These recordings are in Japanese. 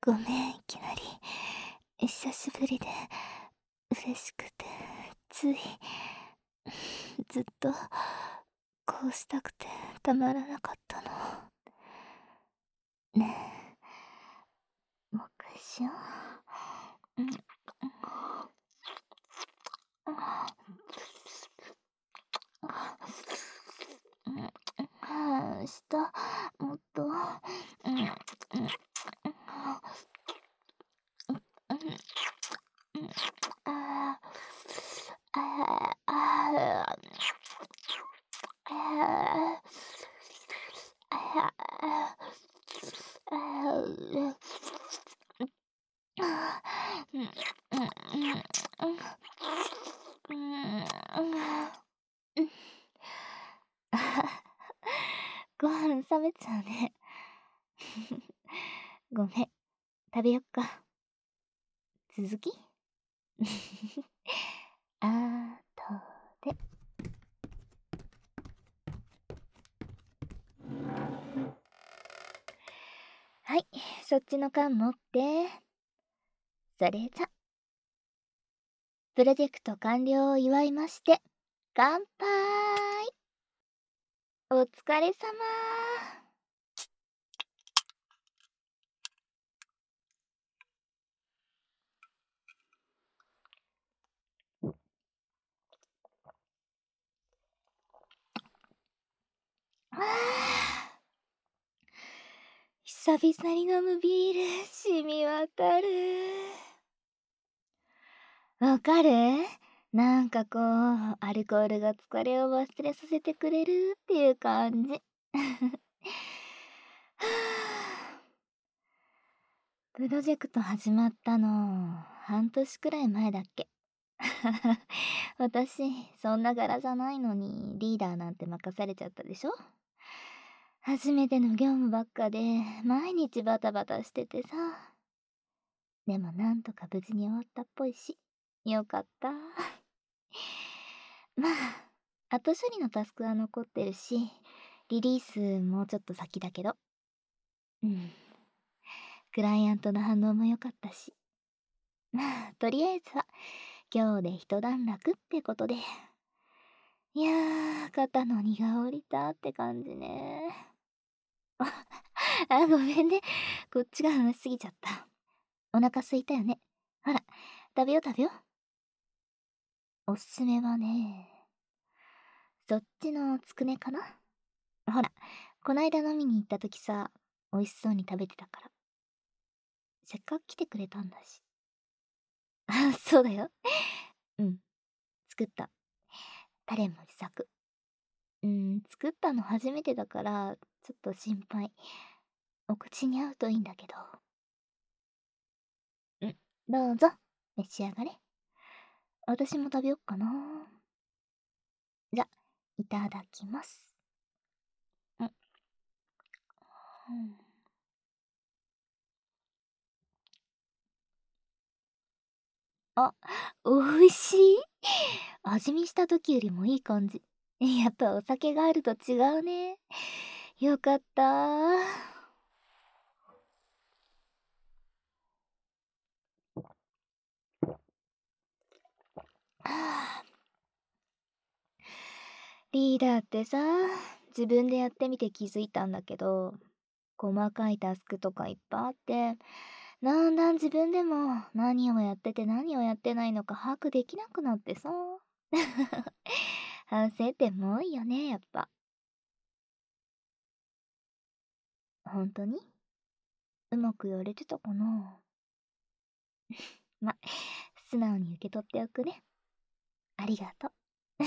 ごめん、いきなり。久しぶりで嬉しくて、つい、ずっと、こうしたくてたまらなかったの。ねえ、もう一回しよう。下、もっと、ああ、あご飯冷めちゃうね。ごめん、食べよっか。続きあとで。はい、そっちの缶持って。それじゃ、プロジェクト完了を祝いまして、乾杯。お疲れ様。ああ、久々に飲むビール、染み渡る。わかる？なんかこう、アルコールが疲れを忘れさせてくれるっていう感じ。はあ、プロジェクト始まったの、半年くらい前だっけ。私、そんな柄じゃないのに、リーダーなんて任されちゃったでしょ。初めての業務ばっかで、毎日バタバタしててさ。でもなんとか無事に終わったっぽいし、よかった。まあ、後処理のタスクは残ってるし、リリースもうちょっと先だけど。うん。クライアントの反応も良かったし。まあ、とりあえずは、今日で一段落ってことで。いやー、肩の荷が下りたって感じね。ごめんね。こっちが話しすぎちゃった。お腹空いたよね。ほら、食べよう食べよう。おすすめはね、そっちのつくねかな。ほら、こないだ飲みに行った時さ、美味しそうに食べてたから。せっかく来てくれたんだし。そうだよ。うん、作った。タレも自作。作ったの初めてだから、ちょっと心配。お口に合うといいんだけど。どうぞ、召し上がれ。私も食べよっかな。じゃ、いただきます。うん。あ、美味しい。味見した時よりもいい感じ。やっぱお酒があると違うね。よかった。はあ、リーダーってさ、自分でやってみて気づいたんだけど、細かいタスクとかいっぱいあって、だんだん自分でも何をやってて何をやってないのか把握できなくなってさ。反省点も多いよね、やっぱ。本当にうまくやれてたかな。ま、素直に受け取っておくね。ありがとう。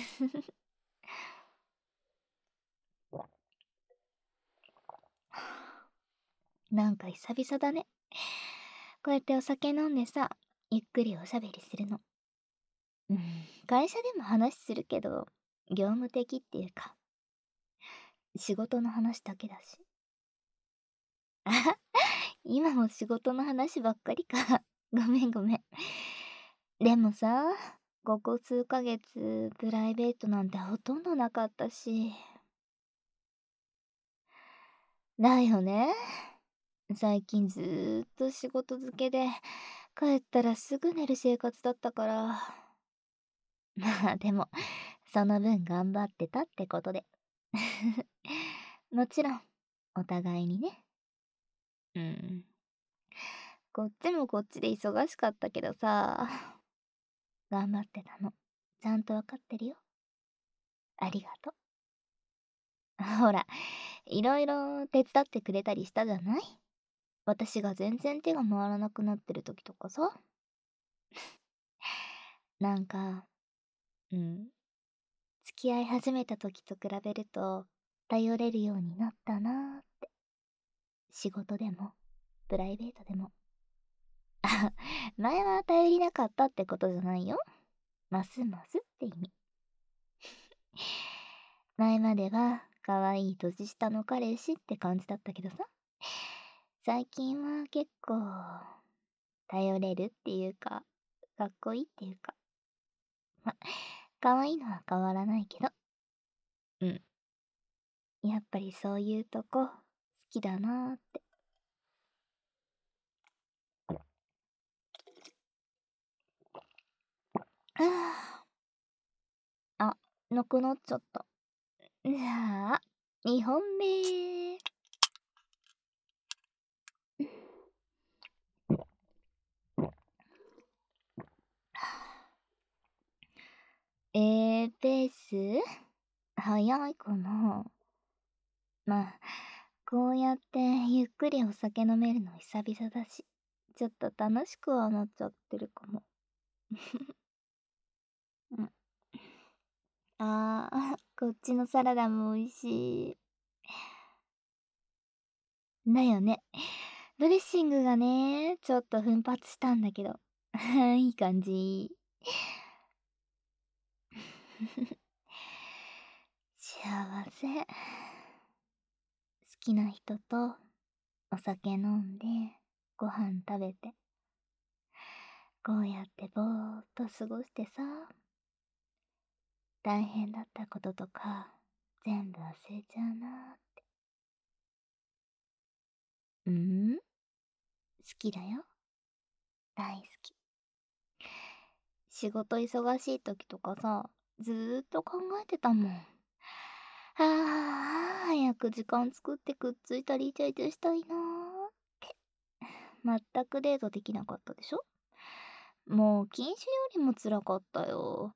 なんか久々だね。こうやってお酒飲んでさ、ゆっくりおしゃべりするの。うん、会社でも話するけど、業務的っていうか、仕事の話だけだし。あは、今も仕事の話ばっかりか。ごめんごめん。でもさ、ここ数ヶ月、プライベートなんてほとんどなかったし。だよね。 最近ずーっと仕事漬けで、帰ったらすぐ寝る生活だったから。まあでも、その分頑張ってたってことで。もちろん、お互いにね。うん。こっちもこっちで忙しかったけどさ、頑張ってたの。ちゃんとわかってるよ。ありがとう。ほら、いろいろ手伝ってくれたりしたじゃない？私が全然手が回らなくなってる時とかさ。なんか、うん、付き合い始めた時と比べると、頼れるようになったなーって。仕事でも、プライベートでも。あ、前は頼りなかったってことじゃないよ。ますますって意味。前までは、可愛い年下の彼氏って感じだったけどさ。最近は結構、頼れるっていうか、かっこいいっていうか。ま、可愛いのは変わらないけど。うん。やっぱりそういうとこ、好きだなーって。はあ。あ、なくなっちゃった。じゃあ、2本目。ペース早いかな。まあ、こうやってゆっくりお酒飲めるの久々だし、ちょっと楽しくはなっちゃってるかも。うん。あー、こっちのサラダも美味しい。だよね。ドレッシングがね、ちょっと奮発したんだけど。いい感じ。幸せ。好きな人とお酒飲んで、ご飯食べて、こうやってぼーっと過ごしてさ、大変だったこととか、全部忘れちゃうな。うん、好きだよ。大好き。仕事忙しい時とかさ、ずーっと考えてたもん。早く時間作ってくっついたりイチャイチャしたいなーって。全くデートできなかったでしょ？もう禁酒よりも辛かったよ。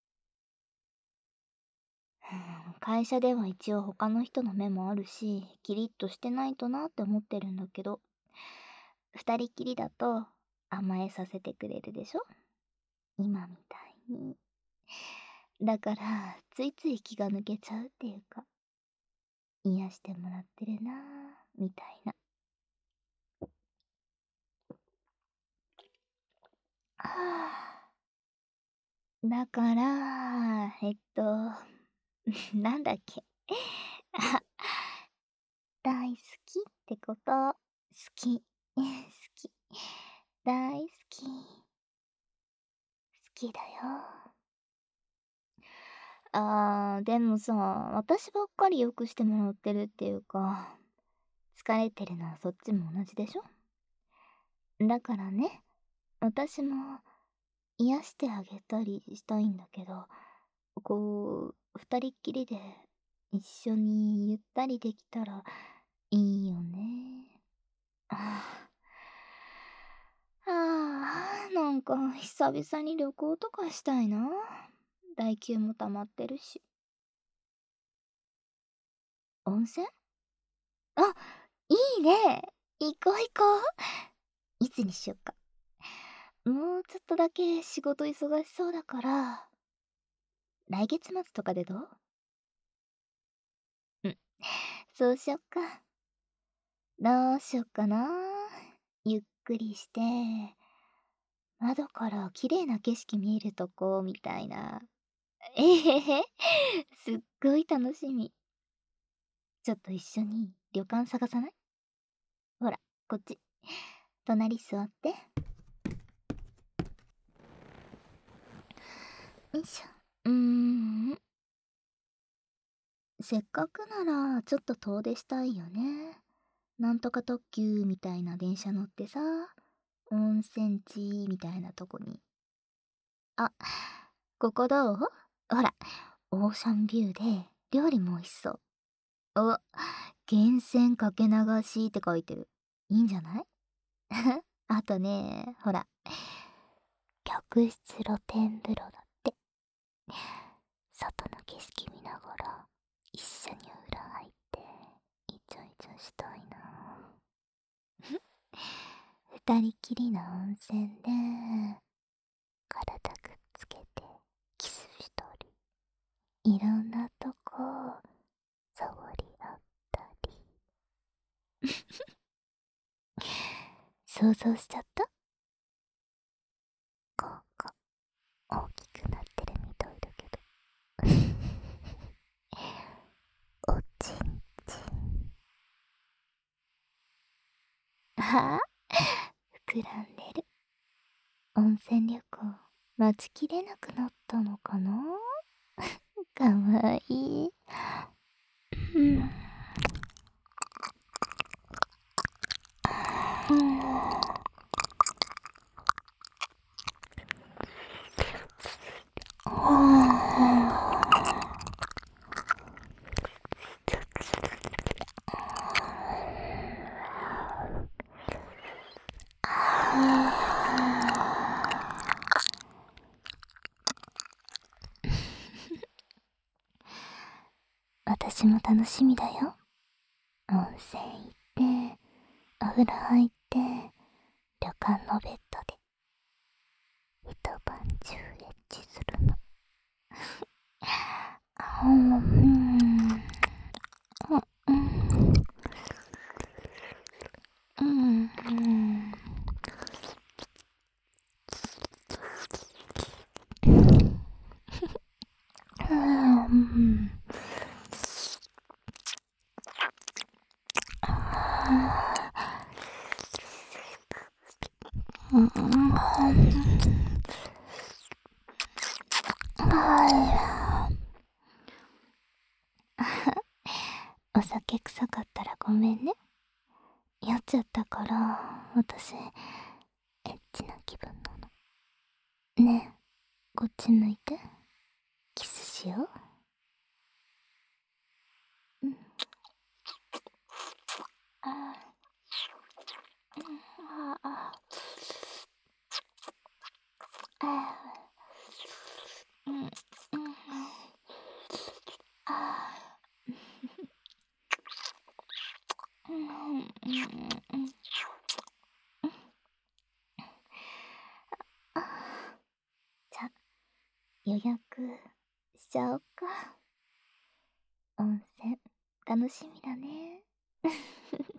会社では一応他の人の目もあるし、キリッとしてないとなって思ってるんだけど、二人きりだと甘えさせてくれるでしょ？今みたいに。だから、ついつい気が抜けちゃうっていうか、癒してもらってるなぁ、みたいな。はぁ。だから、なんだっけ。あ、大好きってこと。好き。好き。大好き。好きだよ。でもさ、私ばっかりよくしてもらってるっていうか、疲れてるのはそっちも同じでしょ？だからね、私も癒してあげたりしたいんだけど、こう、二人っきりで一緒にゆったりできたらいいよね。あなんか久々に旅行とかしたいな。代休も溜まってるし。温泉？あ、いいね。行こう行こう。いつにしよっか。もうちょっとだけ仕事忙しそうだから、来月末とかでどう？うん、そうしよっか。どうしよっかな。ゆっくりして、窓から綺麗な景色見えるとこみたいな。えへへ、すっごい楽しみ。ちょっと一緒に旅館探さない？ほら、こっち。隣座って。よいしょ。せっかくならちょっと遠出したいよね。 なんとか特急みたいな電車乗ってさ、温泉地みたいなとこに。あ、ここどう？ほら、オーシャンビューで料理も美味しそう。お、源泉かけ流しって書いてる。いいんじゃない？あとね、ほら、客室露天風呂だって。外の景色見ながら一緒にお風呂入ってイチャイチャしたいな。二人きりの温泉で体くっつけてキスしたり、いろんなとこ触り合ったり。想像しちゃった？ここ大きくなってるみたいだけど。おちんちん。ああ、膨らんでる。温泉旅行待ちきれなくなったのかな。かわいい。うん。うん。私も楽しみだよ。温泉行って、お風呂入って、旅館のベッドで一晩中エッチするの。うん。うん。うん。うん。うん。お酒臭かったらごめんね。酔っちゃったから私エッチな気分なの。ねえ、こっち向いて。キスしよう。うん。あー、うん。あー、あー、うん。うん。あー、うん。うん。うん。あー、じゃ、予約しちゃおうか。温泉楽しみだね。